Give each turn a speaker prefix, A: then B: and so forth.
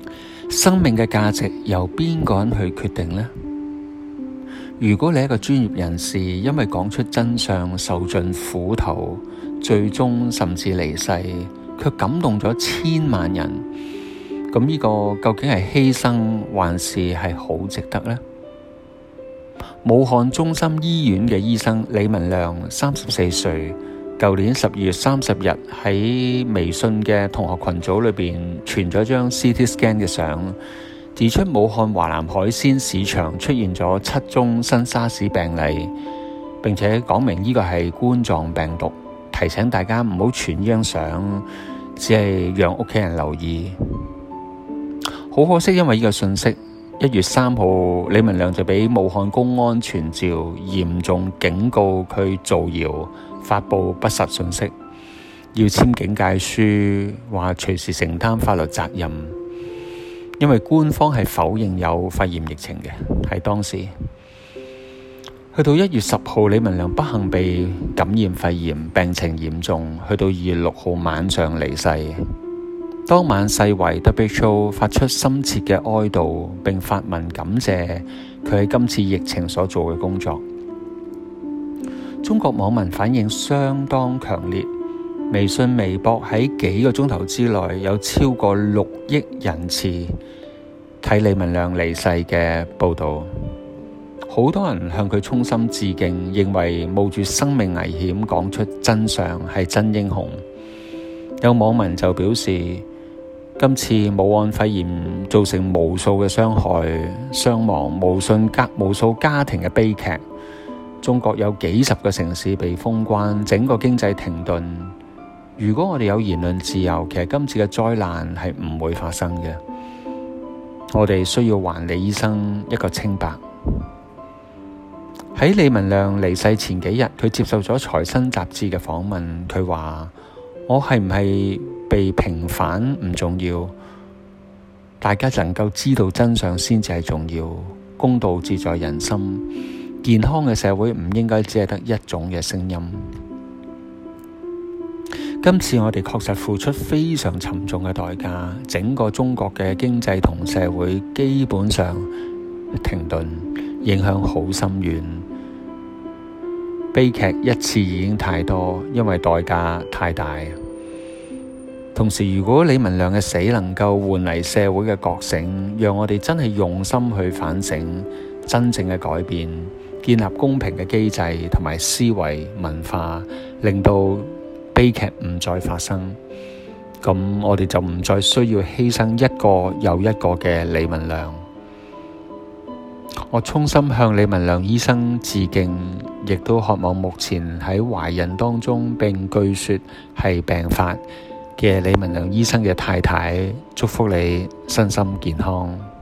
A: 生命嘅價值由邊個人去決定呢？如果你係一個專業人士，因為講出真相受盡苦頭，最終甚至離世，卻感動咗千萬人，咁呢個究竟係犧牲還是係好值得呢？武漢中心醫院嘅醫生李文亮34歲，舊年12月30日喺微信嘅同學群組裏邊傳咗張 CT scan 嘅相，指出武漢華南海鮮市場出現咗7宗新沙士病例，並且講明呢個係冠狀病毒，提醒大家唔好傳呢張相，只係讓屋企人留意。好可惜，因為呢個信息，1月3號李文亮就俾武漢公安傳召，嚴重警告佢造謠、發布不實信息，要簽警戒書，話隨時承擔法律責任。因為官方係否認有肺炎疫情嘅，喺當時。去到1月10號，李文亮不幸被感染肺炎，病情嚴重，去到2月6號晚上離世。當晚世衛 WHO 發出深切嘅哀悼，並發文感謝佢喺今次疫情所做嘅工作。中國網民反應相當強烈，微信、微博喺幾個鐘頭之內有超過6億人次睇李文亮離世嘅報導。好多人向佢衷心致敬，認為冒住生命危險講出真相係真英雄。有網民就表示，今次武漢肺炎造成無數嘅傷害、傷亡，無數家庭嘅悲劇。中國有幾十個城市被封關，整個經濟停頓。如果我哋有言論自由，其實今次嘅災難係唔會發生嘅。我哋需要還李醫生一個清白。喺李文亮離世前幾日，佢接受咗財新雜誌嘅訪問，佢話：我係唔係被平反唔重要，大家能夠知道真相先至係重要。公道自在人心，健康嘅社會唔應該只係得一種嘅聲音。今次我哋確實付出非常沉重嘅代價，整個中國嘅經濟同社會基本上停頓，影響好深遠。悲劇一次已經太多，因為代價太大。同時，如果李文亮嘅死能夠換嚟社會嘅覺醒，讓我哋真係用心去反省，真正嘅改變，建立公平嘅機制同埋思維文化，令到悲劇唔再發生，咁我哋就唔再需要犧牲一個又一個嘅李文亮。我衷心向李文亮醫生致敬，亦都渴望目前喺懷孕當中並據說係病發嘅李文亮醫生嘅太太，祝福你身心健康。